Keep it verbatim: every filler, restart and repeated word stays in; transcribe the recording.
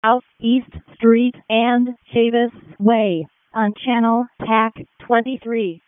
South East Street and Chavis Way on Channel T A C twenty-three.